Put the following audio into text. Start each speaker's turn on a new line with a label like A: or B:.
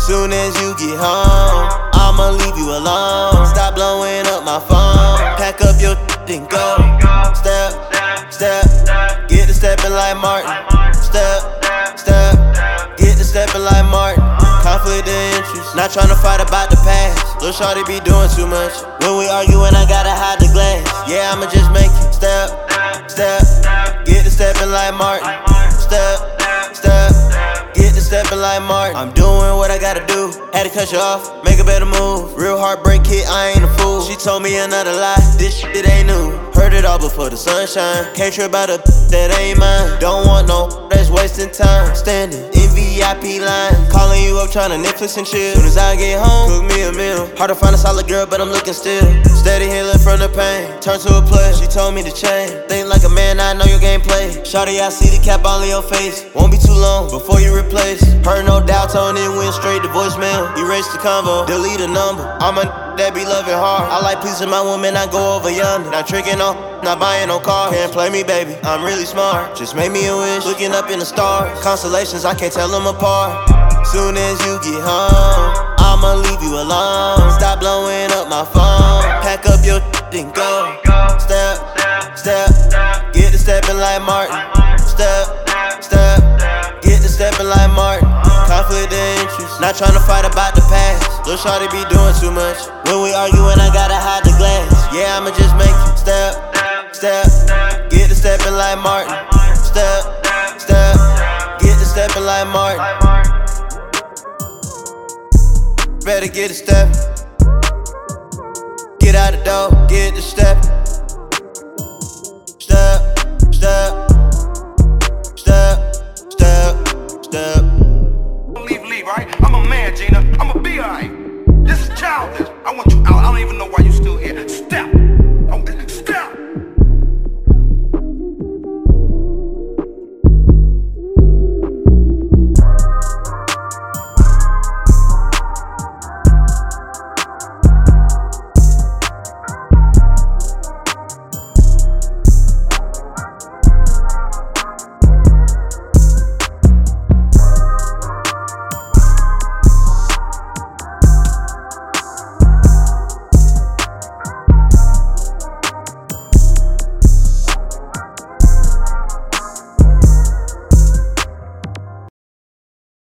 A: Soon as you get home, I'ma leave you alone. Stop blowing up my phone. Pack up your and go. Step, step, get to stepping like Martin. Step, step, get to stepping like Martin. Conflict of interest, not tryna fight about the past. Lil' shawty be doing too much. When we arguing, I gotta hide the glass. Yeah, I'ma just make it. Step, step, get to stepping like Martin. Step, step, get to stepping like Martin. I'm doing what I gotta do. Had to cut you off, make a better move. Real heartbreak kid, I ain't a fool. She told me another lie, this shit ain't new. Heard it all before the sunshine. Can't trip about a that ain't mine. Don't want no, that's wasting time. Standing in VIP line, calling you up tryna Netflix and chill. Soon as I get home, cook me a meal. Hard to find a solid girl, but I'm looking still. Steady healing from the pain, turn to a player. She told me to change. Think like a man, I know your gameplay. Shawty, I see the cap all in your face. Won't be too long before you replace. Heard no doubt, tone it went straight to voicemail. Erase the convo, delete a number. I'm a that be loving hard. I like pleasing my woman, I go over yonder. Not tricking on, not buying no car. Can't play me, baby, I'm really smart. Just make me a wish, looking up in the stars. Constellations, I can't tell them apart. Soon as you get home, I'ma leave you alone. Stop blowing up my phone. Pack up your and go. Step, step, get to stepping like Martin. Step, step, get to stepping like Martin. Conflict of interest, not tryna fight about the past. Lil' shawty be doing too much. When we arguing, I gotta hide the glass. Yeah, I'ma just make it. Step, step, get to stepping like Martin. Step, step, get to stepping like Martin. Better get a step. Get out the door, get the step.